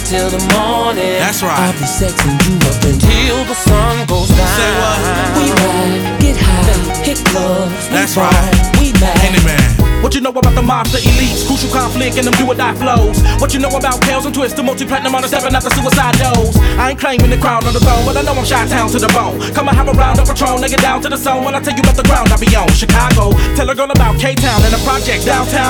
till the morning. That's right. I'll be sexing you up until the sun goes down. Say what? We ride, get high, hit clubs. That's we right. We mad. Any man. What you know about the mobster elites? Crucial conflict and them do or die flows. What you know about Kels and Twist, the multi-platinum on the stepping out the suicide dose. I ain't claiming the crown on the throne, but I know I'm Chi-Town to the bone. Come and have a round of Patron, nigga down to the zone. When I tell you about the ground I be on. Chicago, tell a girl about K-Town and the projects downtown.